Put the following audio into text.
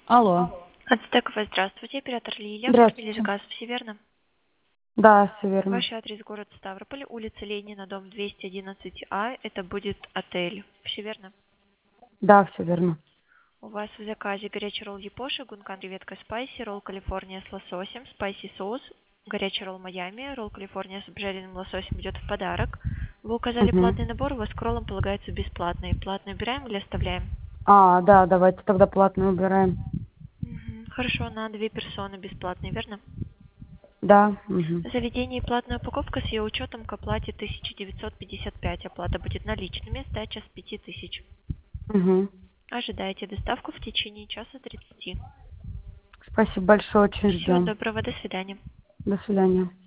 Алло. Ацтекова, здравствуйте, оператор Лилия. Или же Здравствуйте. ГАЗ, все верно? Да, все верно. Ваш адрес город Ставрополь, улица Ленина, дом 211А, это будет отель. Все верно? Да, все верно. У вас в заказе горячий ролл Япоши, гункан креветка спайси, ролл Калифорния с лососем, спайси соус, горячий ролл Майами, ролл Калифорния с обжаренным лососем идет в подарок. Вы указали Угу. платный набор, у вас к роллам полагается бесплатный. Платный убираем или оставляем? Да, давайте тогда платно убираем. Хорошо, на 2 персоны бесплатный, верно? Да. Угу. Заведение и платная упаковка с ее учетом к оплате 1955. Оплата будет наличными, сдача с 5000. Угу. Ожидайте доставку в течение часа 30. Спасибо большое, очень Всего ждем. доброго, до свидания. До свидания.